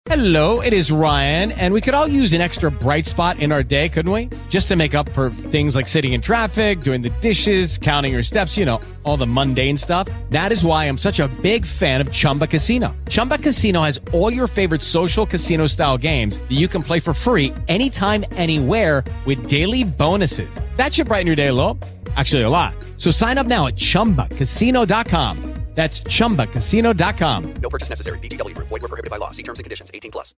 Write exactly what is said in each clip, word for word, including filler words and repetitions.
Hello, it is Ryan, and we could all use an extra bright spot in our day, couldn't we? Just to make up for things like sitting in traffic, doing the dishes, counting your steps, you know, all the mundane stuff. That is why I'm such a big fan of Chumba Casino. Chumba Casino has all your favorite social casino-style games that you can play for free anytime, anywhere with daily bonuses. That should brighten your day a little. Actually, a lot. So sign up now at chumba casino dot com. That's chumba casino dot com. No purchase necessary. V G W Group. Void where prohibited by law. See terms and conditions. eighteen plus.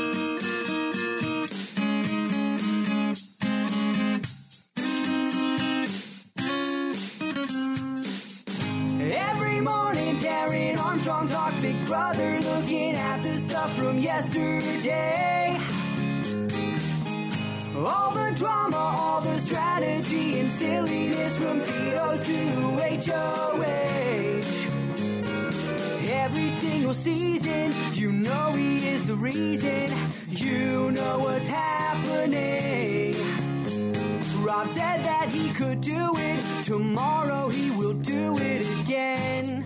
Every morning, Darren Armstrong talks Big Brother, looking at the stuff from yesterday. All the drama, all the strategy and silliness from Tito to H O H. Every single season, you know he is the reason. You know what's happening. Rob said that he could do it. Tomorrow he will do it again.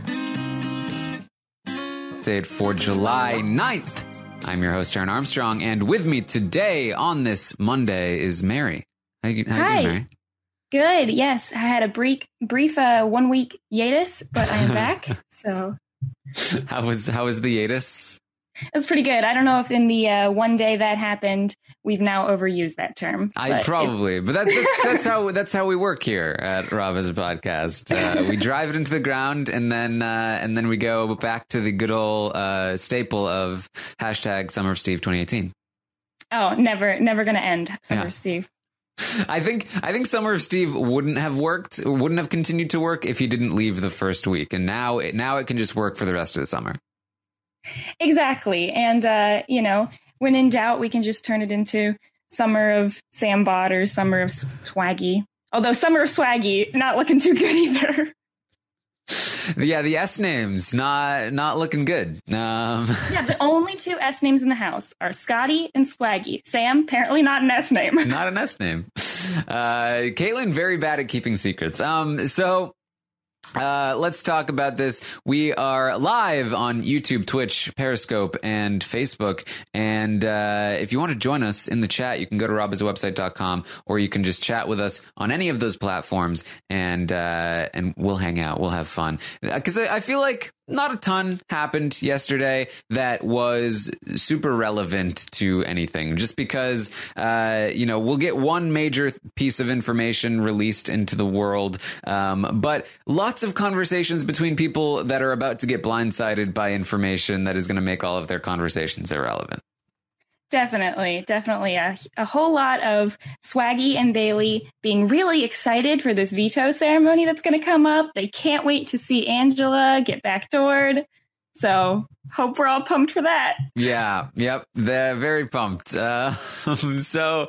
Update for July ninth. I'm your host, Darren Armstrong, and with me today on this Monday is Mary. How you, how you Hi. doing, Mary? Good. Yes, I had a brief, brief uh, one week hiatus, but I am back. So How was how was the hiatus? it was pretty good. I don't know if in the uh, one day that happened, we've now overused that term. I but probably, it, but that, that's that's how that's how we work here at Rob as a podcast. Uh, we drive it into the ground, and then uh, and then we go back to the good old uh, staple of hashtag Summer of Steve twenty eighteen. Oh, never, never going to end. Summer Yeah. Steve. I think I think Summer of Steve wouldn't have worked, wouldn't have continued to work if he didn't leave the first week, and now it, now it can just work for the rest of the summer. Exactly. And, uh, you know, when in doubt, we can just turn it into Summer of Sambot or Summer of Swaggy. Although Summer of Swaggy, not looking too good either. Yeah, the S names not not looking good. Um, Yeah, the only two S names in the house are Scotty and Swaggy. Sam, apparently not an S name. not an S name. Uh, Caitlin, very bad at keeping secrets. Um, so. Uh, let's talk about this. We are live on YouTube, Twitch, Periscope, and Facebook. And uh, if you want to join us in the chat, you can go to rob as a website dot com, or you can just chat with us on any of those platforms, and uh, and we'll hang out. We'll have fun. Because I, I feel like not a ton happened yesterday that was super relevant to anything. Just because, uh, you know, we'll get one major piece of information released into the world, um, but lots of conversations between people that are about to get blindsided by information that is going to make all of their conversations irrelevant. Definitely, definitely. A, a whole lot of Swaggy and Bailey being really excited for this veto ceremony that's going to come up. They can't wait to see Angela get backdoored. So hope we're all pumped for that. Yeah, yep, they're very pumped. Uh, so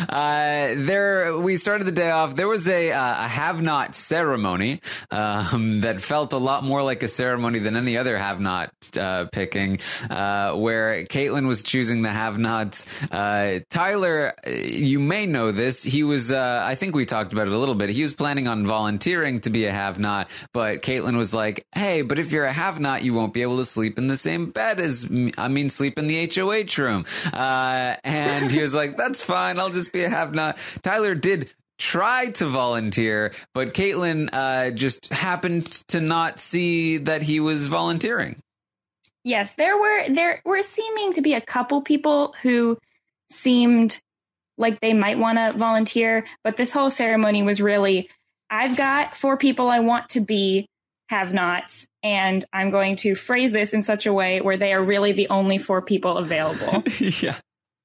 uh, there, we started the day off. There was a, uh, a have-not ceremony um, that felt a lot more like a ceremony than any other have-not uh, picking, uh, where Caitlin was choosing the have-nots. Uh, Tyler, you may know this. He was, uh, I think we talked about it a little bit. He was planning on volunteering to be a have-not, but Caitlin was like, hey, but if you're a have-not, you won't be able to sleep in the same bed as me. I mean, sleep in the H O H room. Uh, and he was like, that's fine. I'll just be a have-not. Tyler did try to volunteer, but Caitlin uh, just happened to not see that he was volunteering. Yes, there were there were seeming to be a couple people who seemed like they might want to volunteer, but this whole ceremony was really, I've got four people I want to be have-nots, and I'm going to phrase this in such a way where they are really the only four people available. Yeah.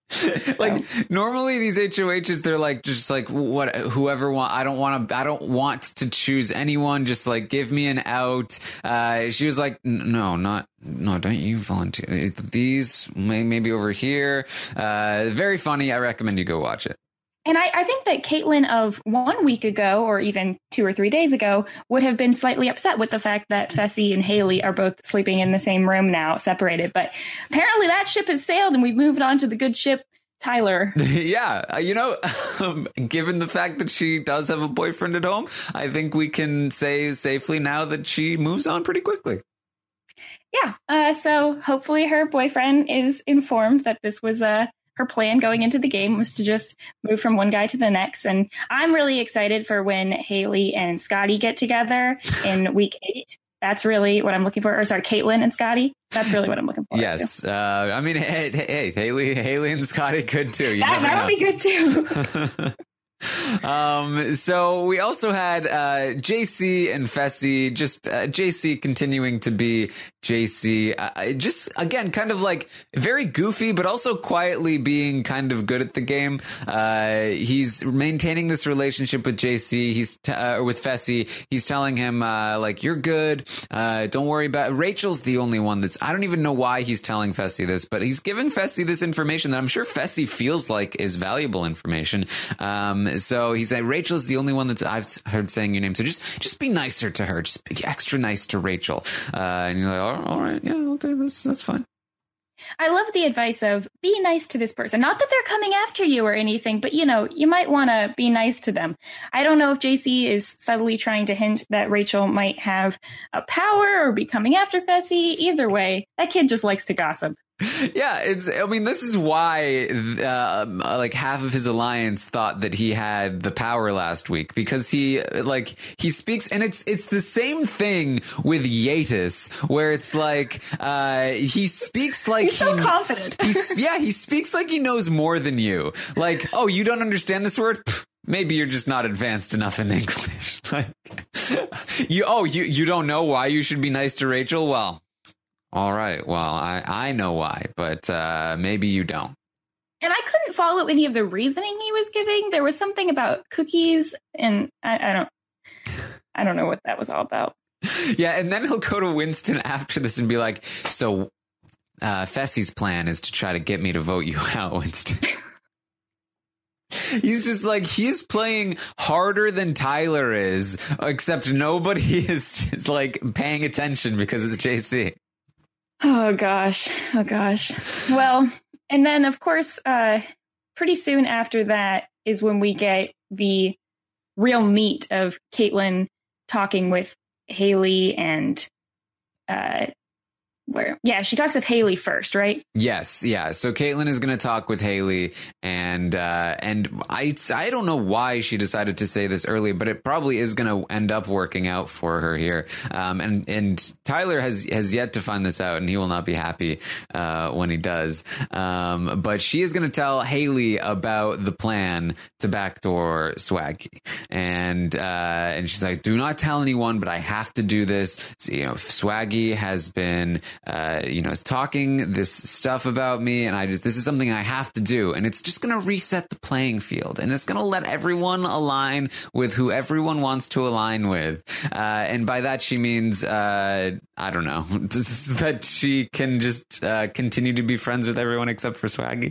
Like normally these H O Hs, they're like just like what whoever want. I don't want to. I don't want to choose anyone. Just like give me an out. Uh, she was like, no, not no. Don't you volunteer? These may, maybe over here. Uh, very funny. I recommend you go watch it. And I, I think that Caitlin of one week ago, or even two or three days ago, would have been slightly upset with the fact that Fessy and Haley are both sleeping in the same room now, separated. But apparently that ship has sailed and we've moved on to the good ship, Tyler. Yeah, uh, you know, um, given the fact that she does have a boyfriend at home, I think we can say safely now that she moves on pretty quickly. yeah, uh, so hopefully her boyfriend is informed that this was uh, her plan going into the game was to just move from one guy to the next. And I'm really excited for when Haley and Scotty get together in week eight. That's really what I'm looking for. Or sorry, Caitlin and Scotty. That's really what I'm looking for. Yes. Uh, I mean, hey, hey, Haley, Haley and Scotty could too. You that that would be good too. um, so we also had uh, J C and Fessy, just uh, J C continuing to be J C, uh, just again, kind of like very goofy, but also quietly being kind of good at the game. Uh, he's maintaining this relationship with J C. He's t- uh, with Fessy. He's telling him uh, like, you're good. Uh, don't worry about it. Rachel's the only one that's, I don't even know why he's telling Fessy this, but he's giving Fessy this information that I'm sure Fessy feels like is valuable information. Um, so he said, Rachel's the only one that I've heard saying your name. So just, just be nicer to her. Just be extra nice to Rachel. Uh, and you're like, all, all right. Yeah. Okay. That's, that's fine. I love the advice of be nice to this person. Not that they're coming after you or anything, but, you know, you might want to be nice to them. I don't know if J C is subtly trying to hint that Rachel might have a power or be coming after Fessy. Either way, that kid just likes to gossip. Yeah, it's, I mean, this is why, uh, like, half of his alliance thought that he had the power last week, because he, like, he speaks, and it's, it's the same thing with Yatus, where it's like, uh, he speaks like He's so he, confident. He's, yeah, he speaks like he knows more than you. Like, oh, you don't understand this word? Pfft, maybe you're just not advanced enough in English. Like, you, oh, you, you don't know why you should be nice to Rachel? Well, all right. Well, I, I know why, but uh, maybe you don't. And I couldn't follow any of the reasoning he was giving. There was something about cookies, and I, I don't, I don't know what that was all about. Yeah, and then he'll go to Winston after this and be like, "So, uh, Fessy's plan is to try to get me to vote you out, Winston." He's just like, he's playing harder than Tyler is, except nobody is, is like paying attention because it's J C. Oh, gosh. Oh, gosh. Well, and then, of course, uh, pretty soon after that is when we get the real meat of Caitlin talking with Haley and uh, where? Yeah, she talks with Haley first, right? Yes. Yeah. So Caitlin is going to talk with Haley, and uh, and I I don't know why she decided to say this early, but it probably is going to end up working out for her here. Um, and and Tyler has has yet to find this out, and he will not be happy uh, when he does. Um, but she is going to tell Haley about the plan to backdoor Swaggy, and uh, and she's like, "Do not tell anyone, but I have to do this." So, you know, Swaggy has been. Uh, you know, is talking this stuff about me, and I just, this is something I have to do, and it's just going to reset the playing field, and it's going to let everyone align with who everyone wants to align with. Uh, and by that, she means, uh, I don't know, that she can just uh, continue to be friends with everyone except for Swaggy.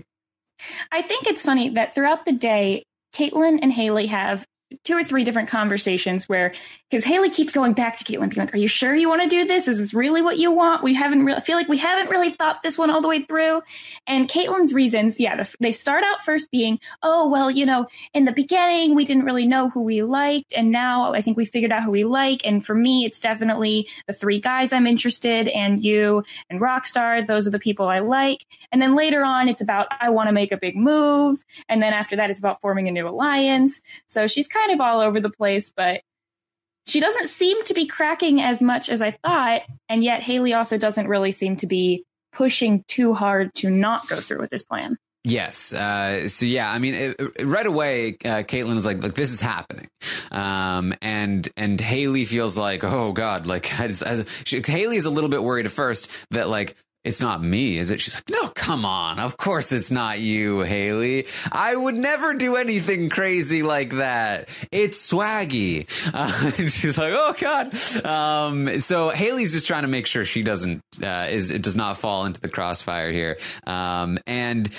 I think it's funny that throughout the day, Caitlin and Haley have two or three different conversations where, because Haley keeps going back to Caitlin, being like, "Are you sure you want to do this? Is this really what you want? We haven't really, I feel like we haven't really thought this one all the way through." And Caitlin's reasons, yeah, the, they start out first being, "Oh, well, you know, in the beginning, we didn't really know who we liked. And now I think we figured out who we like. And for me, it's definitely the three guys I'm interested in, and you and Rockstar. Those are the people I like." And then later on, it's about, "I want to make a big move." And then after that, it's about forming a new alliance. So she's kind of all over the place, but she doesn't seem to be cracking as much as I thought. And yet Haley also doesn't really seem to be pushing too hard to not go through with this plan. Yes. Uh, so, yeah, I mean, it, it, right away, uh, Caitlin is like, look, this is happening. Um, and and Haley feels like, oh, God, like, as, as, she, Haley is a little bit worried at first that, like, it's not me, is it? She's like, "No, come on. Of course it's not you, Haley. I would never do anything crazy like that. It's Swaggy." Uh, and she's like, "Oh, God." Um, so Haley's just trying to make sure she doesn't, uh, is it does not fall into the crossfire here. Um, and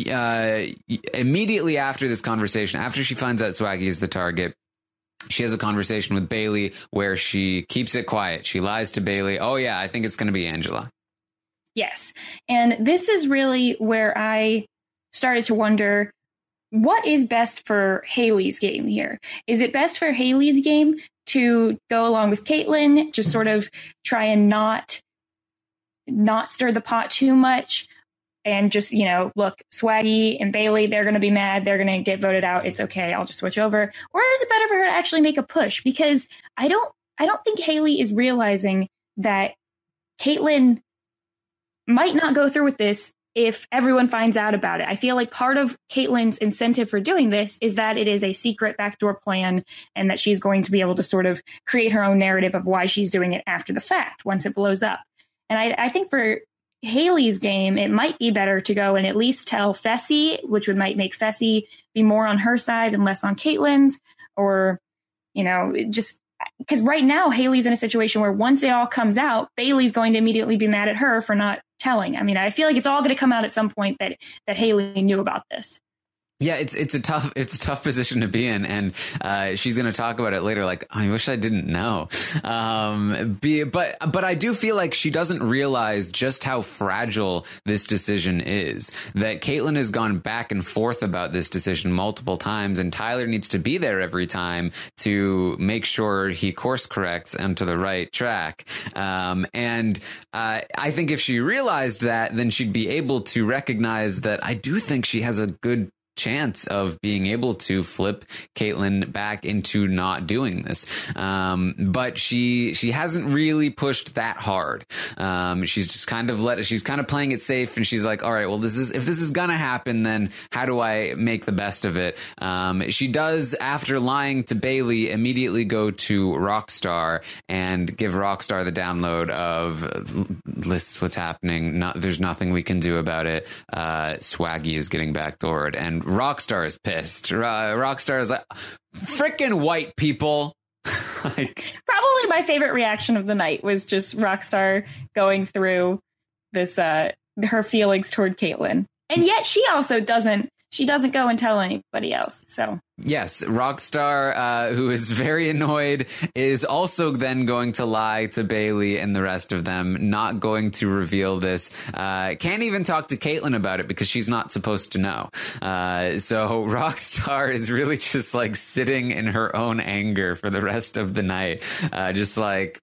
uh, immediately after this conversation, after she finds out Swaggy is the target, she has a conversation with Bailey where she keeps it quiet. She lies to Bailey. "Oh, yeah, I think it's going to be Angela." Yes. And this is really where I started to wonder, what is best for Haley's game here? Is it best for Haley's game to go along with Caitlin, just sort of try and not not stir the pot too much and just, you know, look, Swaggy and Bailey, they're going to be mad. They're going to get voted out. It's okay. I'll just switch over. Or is it better for her to actually make a push? Because I don't, I don't think Haley is realizing that Kaitlyn might not go through with this if everyone finds out about it. I feel like part of Kaitlyn's incentive for doing this is that it is a secret backdoor plan and that she's going to be able to sort of create her own narrative of why she's doing it after the fact, once it blows up. And I, I think for Haley's game, it might be better to go and at least tell Fessy, which would might make Fessy be more on her side and less on Kaitlyn's, or, you know, just because right now Haley's in a situation where once it all comes out, Bailey's going to immediately be mad at her for not telling. I mean, I feel like it's all going to come out at some point that that Haley knew about this. Yeah, it's it's a tough it's a tough position to be in, and uh, she's going to talk about it later. Like, I wish I didn't know, um, be, but but I do feel like she doesn't realize just how fragile this decision is. That Kaitlyn has gone back and forth about this decision multiple times, and Tyler needs to be there every time to make sure he course corrects onto the right track. Um, and uh, I think if she realized that, then she'd be able to recognize that I do think she has a good chance of being able to flip Kaitlyn back into not doing this. Um, but she she hasn't really pushed that hard. Um, she's just kind of let she's kind of playing it safe, and she's like, all right, well, this is if this is gonna happen, then how do I make the best of it? Um, she does, after lying to Bailey, immediately go to Rockstar and give Rockstar the download of, this is what's happening. Not, there's nothing we can do about it. Uh, Swaggy is getting backdoored, and Rockstar is pissed. Uh, Rockstar is like, frickin' white people. Like, probably my favorite reaction of the night was just Rockstar going through this, uh, her feelings toward Kaitlyn. And yet she also doesn't, she doesn't go and tell anybody else. So. Yes, Rockstar, uh, who is very annoyed, is also then going to lie to Bailey and the rest of them, not going to reveal this. Uh, can't even talk to Kaitlyn about it because she's not supposed to know. Uh, so Rockstar is really just like sitting in her own anger for the rest of the night. Uh, just like,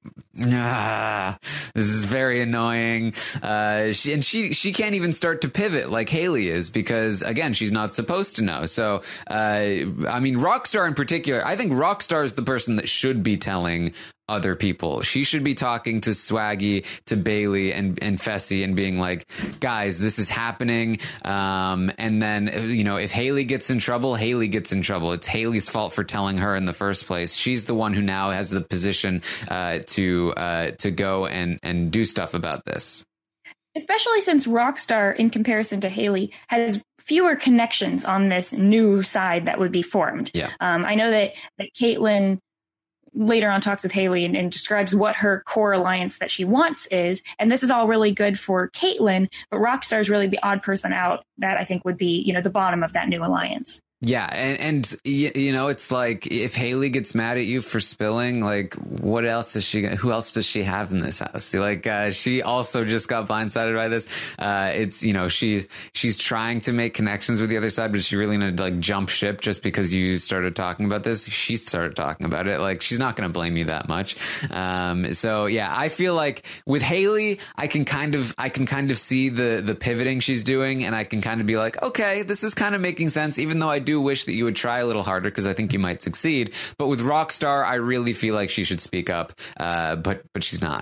ah, this is very annoying. Uh, she, and she, she can't even start to pivot like Haley is because, again, she's not supposed to know. So, uh, I mean, Rockstar in particular, I think Rockstar is the person that should be telling other people. She should be talking to Swaggy, to Bailey and, and Fessy and being like, guys, this is happening. Um, and then, you know, if Haley gets in trouble, Haley gets in trouble. It's Haley's fault for telling her in the first place. She's the one who now has the position uh, to uh, to go and, and do stuff about this. Especially since Rockstar, in comparison to Haley, has fewer connections on this new side that would be formed. Yeah. Um, I know that, that Kaitlyn later on talks with Haley and, and describes what her core alliance that she wants is. And this is all really good for Kaitlyn, but Rockstar is really the odd person out that I think would be, you know, the bottom of that new alliance. Yeah, and, and you know, it's like if Haley gets mad at you for spilling, like, what else is she gonna, who else does she have in this house? Like, uh, she also just got blindsided by this. Uh, it's, you know, she she's trying to make connections with the other side, but she really need to like jump ship just because you started talking about this. She started talking about it. Like, she's not going to blame you that much. Um, so yeah, I feel like with Haley, I can kind of I can kind of see the the pivoting she's doing, and I can kind of be like, okay, this is kind of making sense, even though I do wish that you would try a little harder because I think you might succeed. But with Rockstar, I really feel like she should speak up, uh, but but she's not.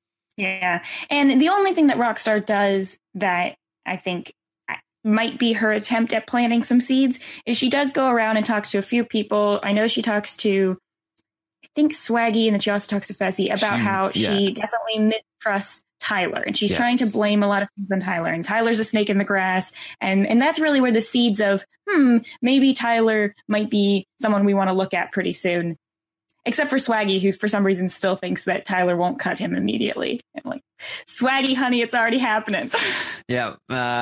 Yeah, and the only thing that Rockstar does that I think might be her attempt at planting some seeds is she does go around and talks to a few people. I know she talks to, I think, Swaggy, and then she also talks to Fessy about She- how yeah. she definitely mistrusts Tyler, and she's Yes. trying to blame a lot of things on Tyler, and Tyler's a snake in the grass, and and that's really where the seeds of hmm maybe Tyler might be someone we want to look at pretty soon, except for Swaggy, who for some reason still thinks that Tyler won't cut him immediately. I'm like, Swaggy, honey, it's already happening. Yeah.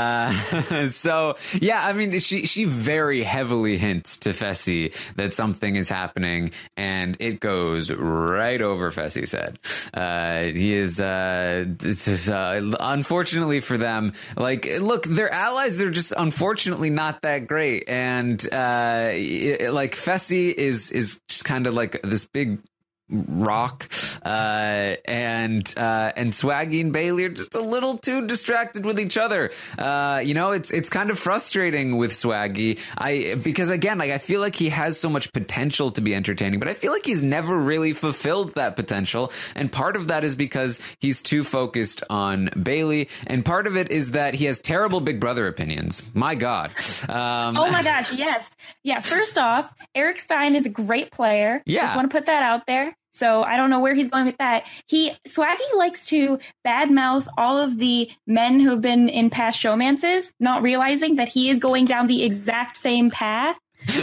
Uh, so, yeah, I mean, she she very heavily hints to Fessy that something is happening, and it goes right over Fessy's head. Uh, he is, uh, it's just, uh, unfortunately for them, like, look, they're allies. They're just unfortunately not that great. And, uh, it, like, Fessy is, is just kind of like this big rock, uh, and uh, and Swaggy and Bailey are just a little too distracted with each other. Uh, you know, it's it's kind of frustrating with Swaggy. I because again, like I feel like he has so much potential to be entertaining, but I feel like he's never really fulfilled that potential. And part of that is because he's too focused on Bailey, and part of it is that he has terrible Big Brother opinions. My God. Um, oh my gosh, yes, yeah. First off, Eric Stein is a great player. Yeah, just want to put that out there. So I don't know where he's going with that. He Swaggy likes to badmouth all of the men who have been in past showmances, not realizing that he is going down the exact same path.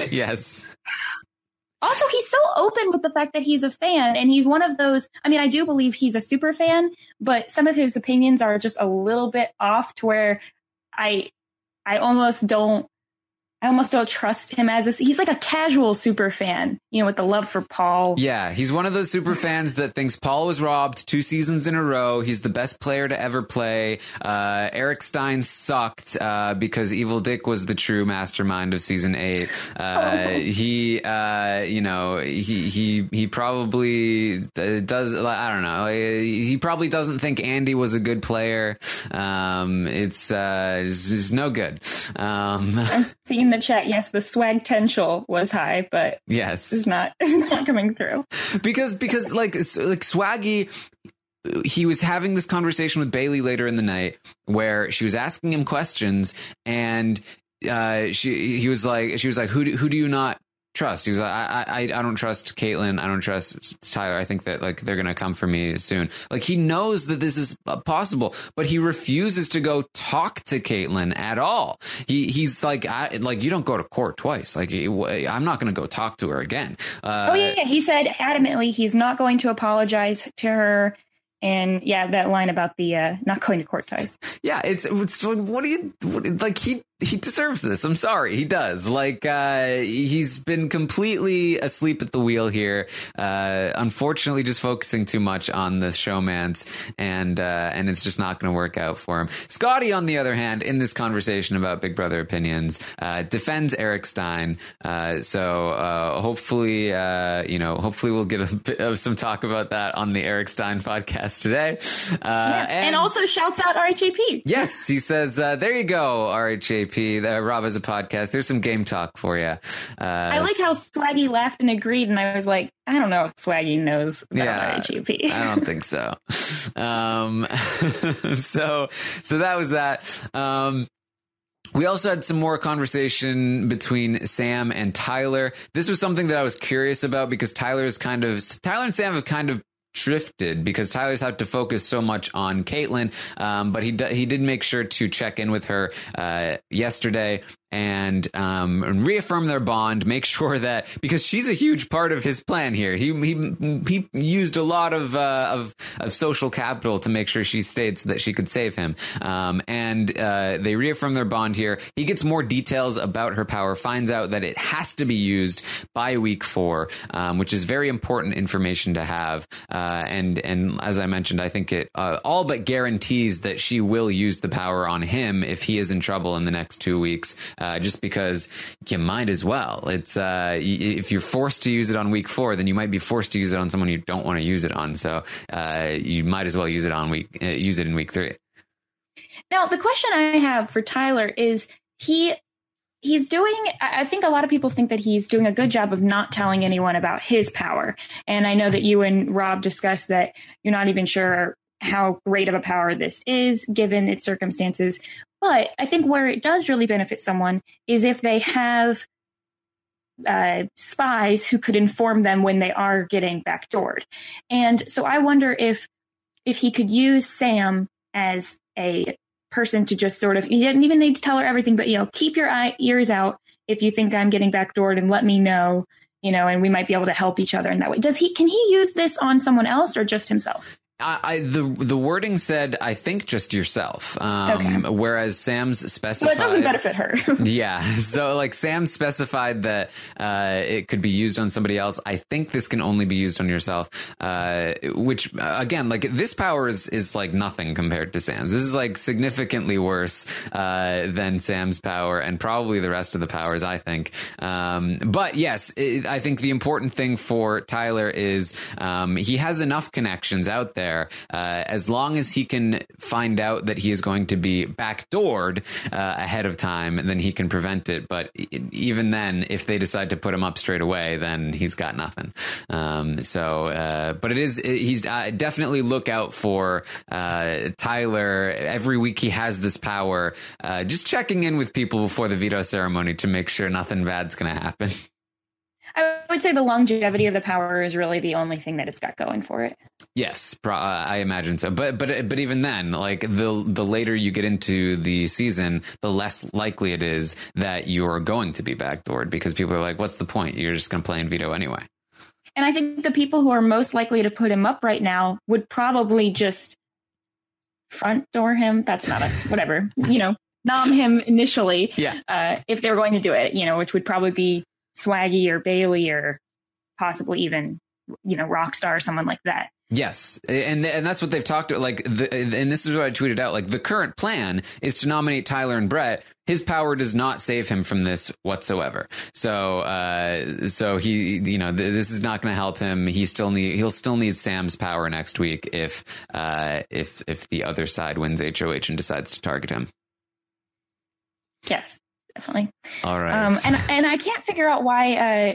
Yes. Also, he's so open with the fact that he's a fan, and he's one of those. I mean, I do believe he's a super fan, but some of his opinions are just a little bit off to where I, I almost don't. I almost don't trust him as a, he's like a casual super fan, you know, with the love for Paul. Yeah, he's one of those super fans that thinks Paul was robbed two seasons in a row. He's the best player to ever play. Uh, Eric Stein sucked uh, because Evil Dick was the true mastermind of season eight. Uh, oh. He, uh, you know, he he he probably does. I don't know. He probably doesn't think Andy was a good player. Um, it's uh, it's, it's no good. Um, I'm seeing the chat. Yes, the swag potential was high, but yes, it's not it's not coming through because because like like Swaggy, he was having this conversation with Bailey later in the night where she was asking him questions, and uh, she he was like she was like who do, who do you not trust? He was like, I, I, I don't trust Caitlyn. I don't trust Tyler. I think that like they're going to come for me soon. Like he knows that this is possible, but he refuses to go talk to Caitlyn at all. He he's like, I, like you don't go to court twice. Like I'm not going to go talk to her again. Uh, oh yeah, yeah, he said adamantly he's not going to apologize to her. And yeah, that line about the uh, not going to court ties. Yeah, it's, it's what do you what, like? He he deserves this. I'm sorry, he does. Like uh, he's been completely asleep at the wheel here. Uh, unfortunately, just focusing too much on the showmance, and uh, and it's just not going to work out for him. Scotty, on the other hand, in this conversation about Big Brother opinions, uh, defends Eric Stein. Uh, so uh, hopefully, uh, you know, hopefully we'll get a bit of some talk about that on the Eric Stein podcast today. Uh, yeah, and, and also shouts out R H A P. Yes, he says, uh, there you go, R H A P. Uh, Rob has a podcast. There's some game talk for you. Uh, I like how Swaggy laughed and agreed, and I was like, I don't know if Swaggy knows about yeah, R H A P. I don't think so. Um, so, so that was that. Um, We also had some more conversation between Sam and Tyler. This was something that I was curious about because Tyler's kind of Tyler and Sam have kind of drifted because Tyler's had to focus so much on Caitlyn, um, but he d- he did make sure to check in with her uh, yesterday and um, reaffirm their bond, make sure that because she's a huge part of his plan here. He he he used a lot of uh, of of social capital to make sure she stayed so that she could save him. Um, and uh, they reaffirm their bond here. He gets more details about her power, finds out that it has to be used by week four, um, which is very important information to have. Uh, and and as I mentioned, I think it uh, all but guarantees that she will use the power on him if he is in trouble in the next two weeks. Uh, just because you might as well. It's uh, if you're forced to use it on week four, then you might be forced to use it on someone you don't want to use it on. So uh, you might as well use it on week uh, use it in week three. Now, the question I have for Tyler is he he's doing. I think a lot of people think that he's doing a good job of not telling anyone about his power. And I know that you and Rob discussed that you're not even sure how great of a power this is given its circumstances. But I think where it does really benefit someone is if they have uh, spies who could inform them when they are getting backdoored. And so I wonder if if he could use Sam as a person to just sort of, he didn't even need to tell her everything, but, you know, keep your eye, ears out if you think I'm getting backdoored and let me know, you know, and we might be able to help each other in that way. Does he, can he use this on someone else or just himself? I, I the the wording said, I think just yourself. Um, Okay. Whereas Sam's So specified. it doesn't benefit her. Yeah. So like Sam specified that uh, it could be used on somebody else. I think this can only be used on yourself, uh, which uh, again, like this power is, is like nothing compared to Sam's. This is like significantly worse uh, than Sam's power and probably the rest of the powers, I think. Um, but yes, it, I think the important thing for Tyler is um, he has enough connections out there. Uh, as long as he can find out that he is going to be backdoored uh, ahead of time, then he can prevent it. But even then, if they decide to put him up straight away, then he's got nothing. Um, so, uh, but it is, he's uh, definitely look out for uh, Tyler. Every week he has this power, uh, just checking in with people before the veto ceremony to make sure nothing bad's going to happen. I would say the longevity of the power is really the only thing that it's got going for it. Yes, pro- uh, I imagine so. But but but even then, like the the later you get into the season, the less likely it is that you're going to be backdoored because people are like, "What's the point? You're just going to play in veto anyway." And I think the people who are most likely to put him up right now would probably just front door him. That's not a whatever, you know, nom him initially. Yeah. Uh, if they were going to do it, you know, which would probably be Swaggy or Bailey or possibly even, you know, Rockstar or someone like that. Yes, and and that's what they've talked about. Like, the, and this is what I tweeted out. Like, the current plan is to nominate Tyler and Brett. His power does not save him from this whatsoever. So, uh, so he, you know, th- this is not going to help him. He still need, he'll still need Sam's power next week if, uh, if if the other side wins H O H and decides to target him. Yes, definitely. All right. Um, and and I can't figure out why. Uh,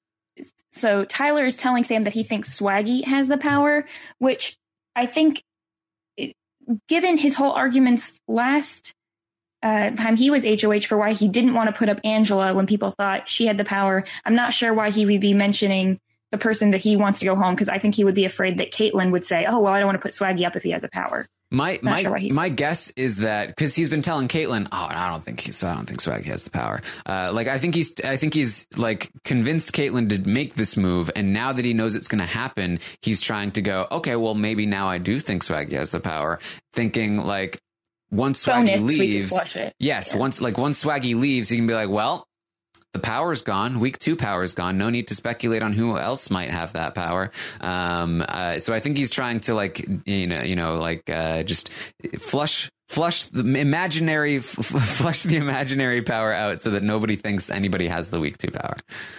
so Tyler is telling Sam that he thinks Swaggy has the power, which I think, it, given his whole arguments last uh, time he was H O H for why he didn't want to put up Angela when people thought she had the power, I'm not sure why he would be mentioning the person that he wants to go home, because I think he would be afraid that Caitlyn would say, "Oh, well, I don't want to put Swaggy up if he has a power." My Not my sure why he's- my guess is that because he's been telling Caitlyn, oh, I don't think so. I don't think Swaggy has the power. Uh, like I think he's I think he's like convinced Caitlyn to make this move, and now that he knows it's going to happen, he's trying to go, okay, well maybe now I do think Swaggy has the power. Thinking like once Swaggy Bonus, we can leaves, flush it. yes, Yeah. once like once Swaggy leaves, he can be like, well, the power's gone. Week two power is gone. No need to speculate on who else might have that power. Um, uh, so I think he's trying to like, you know, you know, like uh, just flush, flush the imaginary, f- flush the imaginary power out so that nobody thinks anybody has the week two power.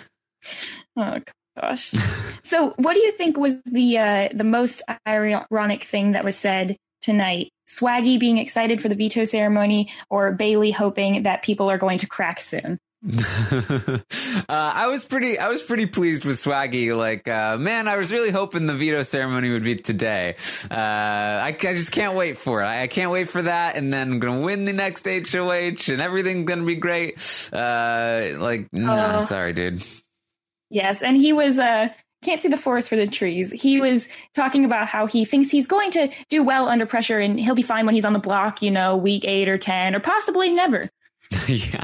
Oh gosh. So, what do you think was the uh, the most ironic thing that was said tonight? Swaggy being excited for the veto ceremony, or Bailey hoping that people are going to crack soon? uh, I was pretty, I was pretty pleased with Swaggy. Like, uh, man, I was really hoping the veto ceremony would be today. Uh, I, I just can't wait for it. I, I can't wait for that. And then I'm going to win the next H O H and everything's going to be great. Uh, like, nah, Oh. sorry, dude. Yes, and he was uh can't see the forest for the trees. He was talking about how he thinks he's going to do well under pressure and he'll be fine when he's on the block, you know, week eight or ten, or possibly never. Yeah.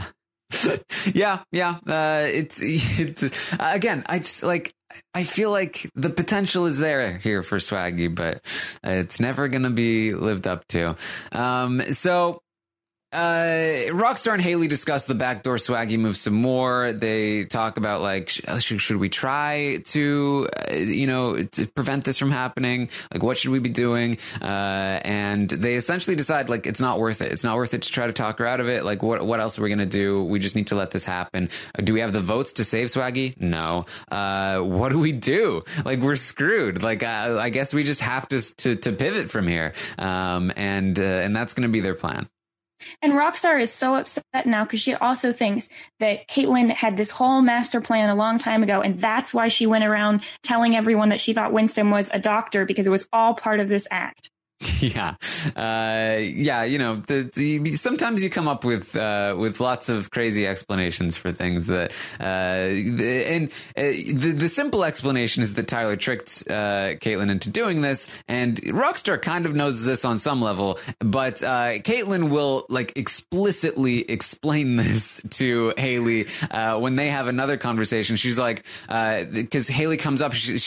yeah, yeah. Uh, it's it's uh, again. I just like. I feel like the potential is there here for Swaggy, but it's never going to be lived up to. Um, so. Uh, Rockstar and Haley discuss the backdoor Swaggy move some more. They talk about like, should, should we try to, uh, you know, to prevent this from happening? Like, what should we be doing? Uh, and they essentially decide like, it's not worth it. It's not worth it to try to talk her out of it. Like, what, what else are we going to do? We just need to let this happen. Do we have the votes to save Swaggy? No. Uh, what do we do? Like, we're screwed. Like, uh, I guess we just have to, to, to pivot from here. Um, and, uh, and that's going to be their plan. And Rockstar is so upset now because she also thinks that Caitlyn had this whole master plan a long time ago, and that's why she went around telling everyone that she thought Winston was a doctor, because it was all part of this act. Yeah. Uh, yeah. You know, the, the, sometimes you come up with, uh, with lots of crazy explanations for things that, uh, the, and uh, the, the simple explanation is that Tyler tricked, uh, Caitlyn into doing this, and Rockstar kind of knows this on some level, but, uh, Caitlyn will like explicitly explain this to Haley, uh, when they have another conversation. She's like, uh, cause Haley comes up, she, she's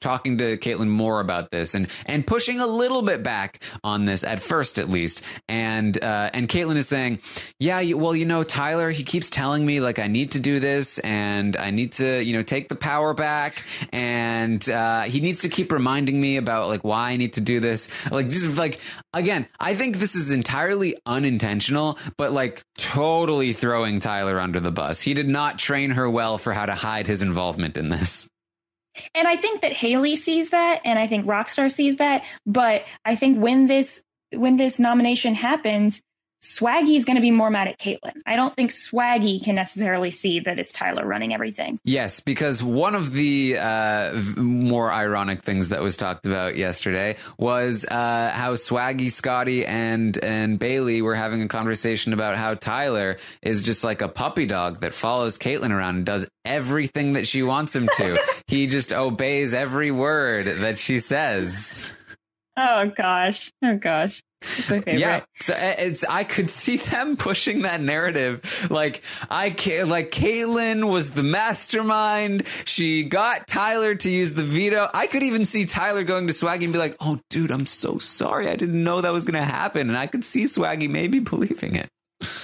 talking to Caitlyn more about this and and pushing a little bit back on this at first, at least. And uh, and Caitlyn is saying, yeah, you, well, you know, Tyler, he keeps telling me like I need to do this and I need to, you know, take the power back. And uh, he needs to keep reminding me about like why I need to do this. Like just like, again, I think this is entirely unintentional, but like totally throwing Tyler under the bus. He did not train her well for how to hide his involvement in this. And I think that Haley sees that, and I think Rockstar sees that. But I think when this when this nomination happens, Swaggy is going to be more mad at Caitlyn. I don't think Swaggy can necessarily see that it's Tyler running everything. Yes, because one of the uh, v- more ironic things that was talked about yesterday was uh, how Swaggy, Scotty, and and Bailey were having a conversation about how Tyler is just like a puppy dog that follows Caitlyn around and does everything that she wants him to. He just obeys every word that she says. Oh, gosh. Oh, gosh. It's my favorite. Yeah, so it's I could see them pushing that narrative. Like I like Caitlyn was the mastermind. She got Tyler to use the veto. I could even see Tyler going to Swaggy and be like, "Oh, dude, I'm so sorry. I didn't know that was going to happen." And I could see Swaggy maybe believing it.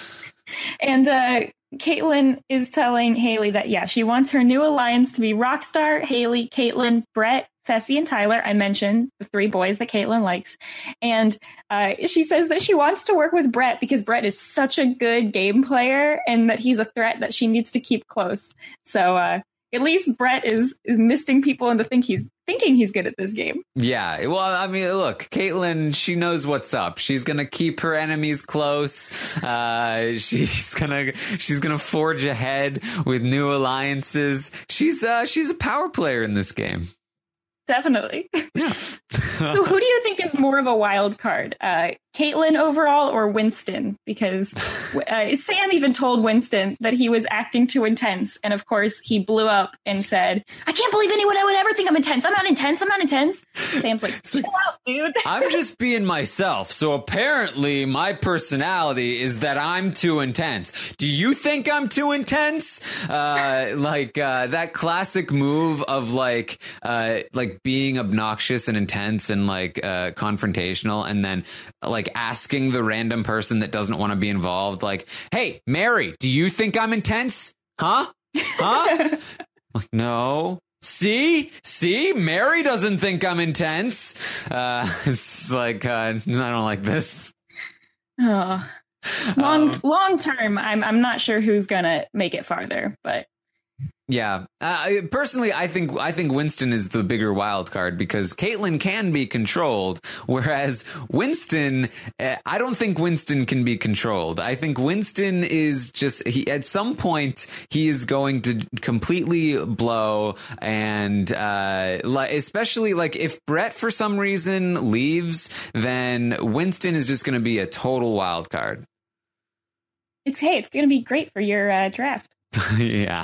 And uh, Caitlyn is telling Haley that, yeah, she wants her new alliance to be Rockstar, Haley, Caitlyn, Brett, Fessy, and Tyler. I mentioned the three boys that Caitlyn likes. And uh, she says that she wants to work with Brett because Brett is such a good game player and that he's a threat that she needs to keep close. So uh, at least Brett is is misting people into think he's thinking he's good at this game. Yeah, well, I mean, look, Caitlyn, she knows what's up. She's gonna keep her enemies close. Uh, she's gonna she's gonna forge ahead with new alliances. She's uh, she's a power player in this game. Definitely. Yeah. So who do you think is more of a wild card? Uh, Caitlyn overall or Winston? Because uh, Sam even told Winston that he was acting too intense. And of course, he blew up and said, I can't believe anyone would ever think I'm intense. I'm not intense. I'm not intense. Sam's like, chill out, dude. I'm just being myself. So apparently my personality is that I'm too intense. Do you think I'm too intense? Uh, like uh, that classic move of like uh, like being obnoxious and intense and like uh, confrontational and then like asking the random person that doesn't want to be involved, like, hey, Mary, do you think I'm intense? Huh? Huh? Like, no. See? See? Mary doesn't think I'm intense. Uh, it's like, uh, I don't like this. Oh. Long, Um, long term, I'm I'm not sure who's gonna make it farther, but Yeah, uh, personally, I think I think Winston is the bigger wild card because Caitlyn can be controlled, whereas Winston, uh, I don't think Winston can be controlled. I think Winston is just he at some point he is going to completely blow, and uh, like especially like if Brett for some reason leaves, then Winston is just going to be a total wild card. it's hey, it's gonna be great for your uh, draft. Yeah.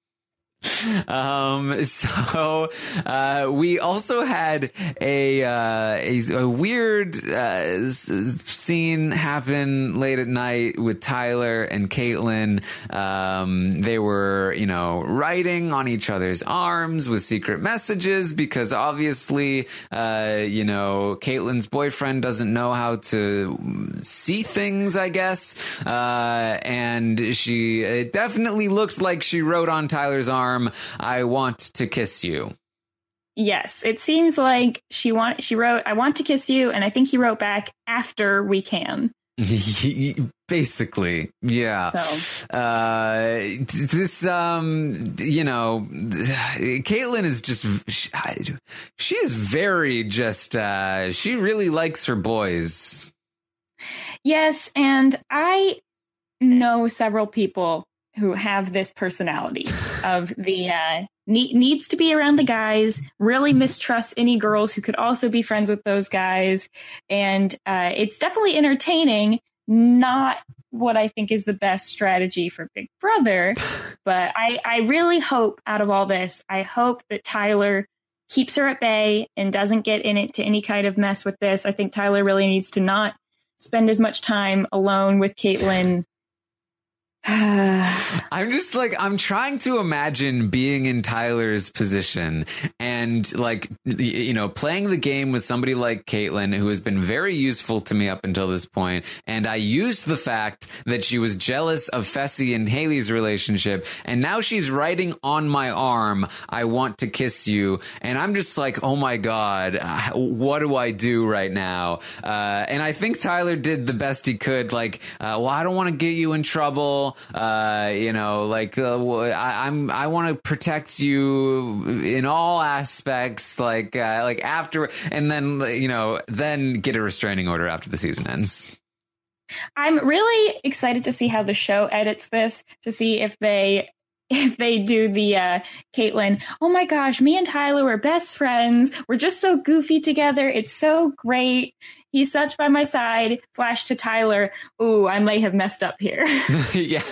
Um, so, uh, we also had a, uh, a, a weird, uh, s- scene happen late at night with Tyler and Caitlyn. Um, they were, you know, writing on each other's arms with secret messages because obviously, uh, you know, Caitlyn's boyfriend doesn't know how to see things, I guess. Uh, and she, it definitely looked like she wrote on Tyler's arm, I want to kiss you. Yes, it seems like she want she wrote, I want to kiss you, and I think he wrote back after we can. Basically, yeah. So. Uh, this, um, you know, Caitlyn is just, she, she's very just, uh, she really likes her boys. Yes, and I know several people who have this personality of the uh, ne- needs to be around the guys, really mistrusts any girls who could also be friends with those guys. And uh, it's definitely entertaining, not what I think is the best strategy for Big Brother. But I, I really hope out of all this, I hope that Tyler keeps her at bay and doesn't get in it to any kind of mess with this. I think Tyler really needs to not spend as much time alone with Caitlyn. I'm just like, I'm trying to imagine being in Tyler's position and like, you know, playing the game with somebody like Caitlyn, who has been very useful to me up until this point. And I used the fact that she was jealous of Fessy and Haley's relationship. And now she's writing on my arm, I want to kiss you. And I'm just like, oh my God, what do I do right now? Uh, and I think Tyler did the best he could. Like, uh, well, I don't want to get you in trouble. Uh, you know, like uh, I, I'm, I want to protect you in all aspects. Like, uh, like after, and then you know, then get a restraining order after the season ends. I'm really excited to see how the show edits this, to see if they if they do the uh, Caitlyn, oh my gosh, me and Tyler were best friends. We're just so goofy together. It's so great. He's such by my side. Flash to Tyler. Ooh, I may have messed up here. Yeah.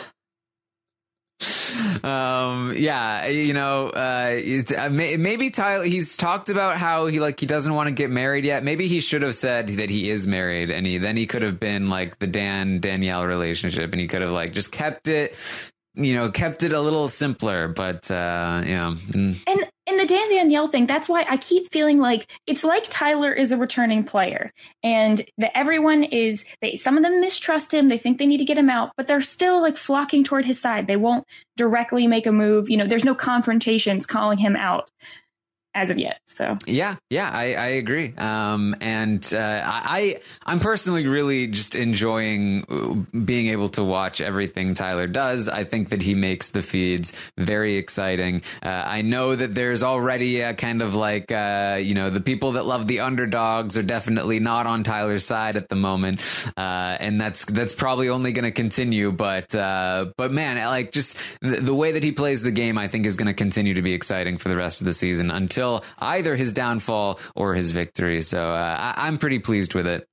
Um, yeah, you know, uh, it's, uh, may, maybe Tyler, he's talked about how he like, he doesn't want to get married yet. Maybe he should have said that he is married, and he, then he could have been like the Dan Danielle relationship, and he could have like just kept it, you know, kept it a little simpler, but, uh, yeah. Mm. And, and the Dan Danielle thing, that's why I keep feeling like it's like Tyler is a returning player, and that everyone is, they, some of them mistrust him. They think they need to get him out, but they're still like flocking toward his side. They won't directly make a move. You know, there's no confrontations calling him out as of yet. So yeah, yeah, I, I agree. Um, and uh, I, I'm personally really just enjoying being able to watch everything Tyler does. I think that he makes the feeds very exciting. Uh, I know that there's already a kind of like, uh, you know, the people that love the underdogs are definitely not on Tyler's side at the moment, uh, and that's that's probably only going to continue. But uh, but man, like just the, the way that he plays the game, I think is going to continue to be exciting for the rest of the season until either his downfall or his victory. So uh, I- I'm pretty pleased with it.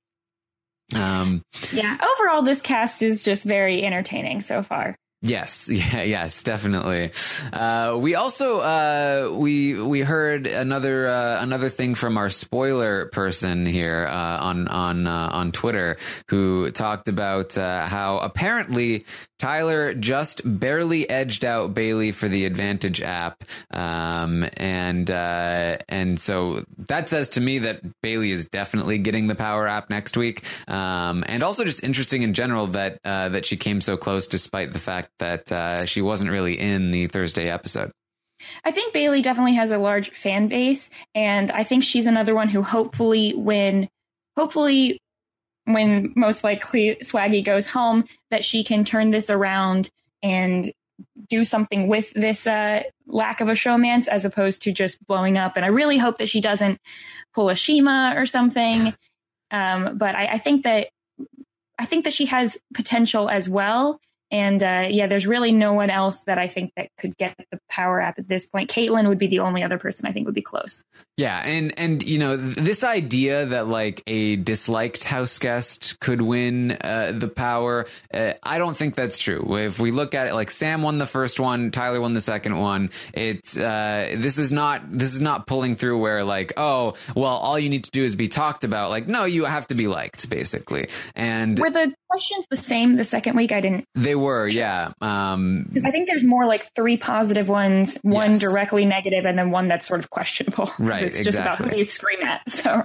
Um, yeah, overall, this cast is just very entertaining so far. Yes, yeah, yes, definitely. Uh, we also uh, we we heard another uh, another thing from our spoiler person here uh, on on uh, on Twitter, who talked about uh, how apparently Tyler just barely edged out Bailey for the Advantage app, um, and uh, and so that says to me that Bailey is definitely getting the Power app next week, um, and also just interesting in general that uh, that she came so close despite the fact that uh, she wasn't really in the Thursday episode. I think Bailey definitely has a large fan base, and I think she's another one who hopefully when hopefully when most likely Swaggy goes home, that she can turn this around and do something with this uh, lack of a showmance as opposed to just blowing up. And I really hope that she doesn't pull a Shima or something. Um, but I, I think that I think that she has potential as well. And uh, yeah, there's really no one else that I think that could get the Power app at this point. Caitlyn would be the only other person I think would be close. Yeah, and and you know, this idea that like a disliked house guest could win uh, the Power, uh, I don't think that's true. If we look at it, like Sam won the first one, Tyler won the second one. It's uh, this is not this is not pulling through where like, oh, well, all you need to do is be talked about. Like, no, you have to be liked, basically. And were the questions the same the second week? I didn't. They were, yeah. Um, because I think there's more like three positive ones, one yes. directly negative, and then one that's sort of questionable. Right. It's just exactly. about who you scream at. So.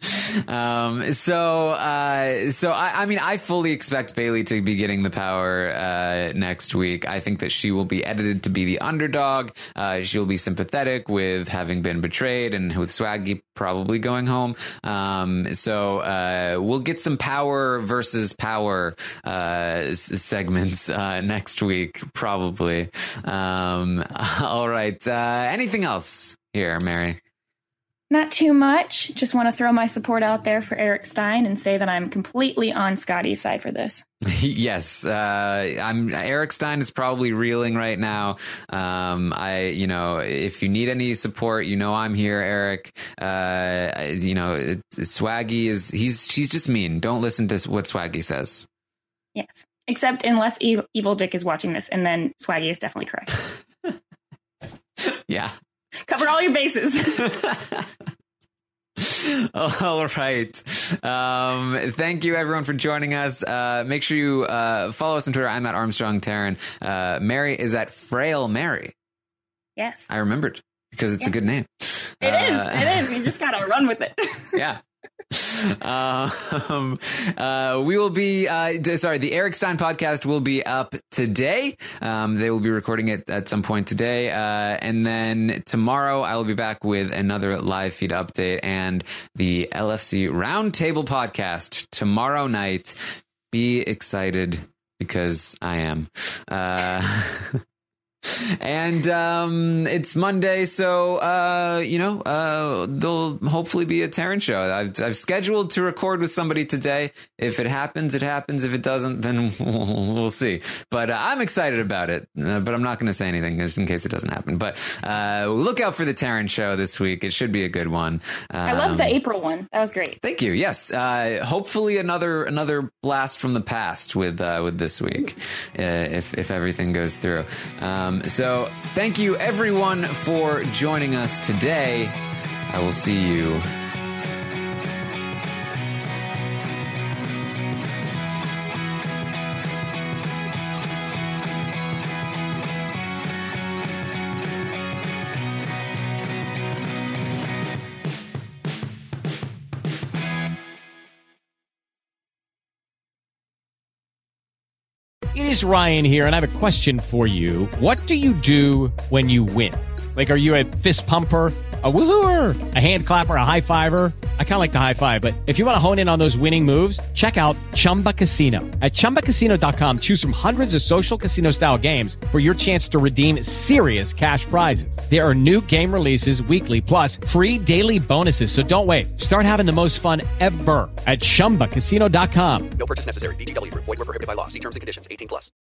Um, so, uh, so I, I mean, I fully expect Bailey to be getting the Power, uh, next week. I think that she will be edited to be the underdog. Uh, she'll be sympathetic with having been betrayed and with Swaggy probably going home. Um, so, uh, we'll get some Power versus Power, uh, s- segments, uh, next week, probably. Um, all right. Uh, anything else here, Mary? Not too much. Just want to throw my support out there for Eric Stein and say that I'm completely on Scotty's side for this. Yes, uh, I'm. Eric Stein is probably reeling right now. Um, I, you know, if you need any support, you know, I'm here, Eric. Uh, you know, it, Swaggy is he's she's just mean. Don't listen to what Swaggy says. Yes, except unless Evil, Evil Dick is watching this, and then Swaggy is definitely correct. Yeah. Cover all your bases. All right. Um, thank you, everyone, for joining us. Uh, make sure you uh, follow us on Twitter. I'm at Armstrong Taryn. Uh, Mary is at Frail Mary. Yes. I remembered because it's yeah. a good name. It uh, is. It is. You just got to run with it. Yeah. Um, uh, we will be, uh, d- sorry, the Eric Stein podcast will be up today. Um, they will be recording it at some point today. Uh, and then tomorrow I will be back with another live feed update and the L F C Roundtable podcast tomorrow night. Be excited because I am. Uh, And um, it's Monday, so, uh, you know, uh, there'll hopefully be a Taryn show. I've, I've scheduled to record with somebody today. If it happens, it happens. If it doesn't, then we'll, we'll see. But uh, I'm excited about it, uh, but I'm not going to say anything just in case it doesn't happen. But uh, look out for the Taryn show this week. It should be a good one. Um, I love the April one. That was great. Thank you. Yes. Uh, hopefully another another blast from the past with uh, with this week, uh, if, if everything goes through. Um, So thank you, everyone, for joining us today. I will see you. It is Ryan here, and I have a question for you. What do you do when you win? Like, are you a fist pumper, a woohooer, a hand clapper, a high fiver? I kind of like the high five, but if you want to hone in on those winning moves, check out Chumba Casino. At chumba casino dot com, choose from hundreds of social casino-style games for your chance to redeem serious cash prizes. There are new game releases weekly, plus free daily bonuses. So don't wait. Start having the most fun ever at chumba casino dot com. No purchase necessary. V G W. Void where prohibited by law. See terms and conditions. eighteen plus.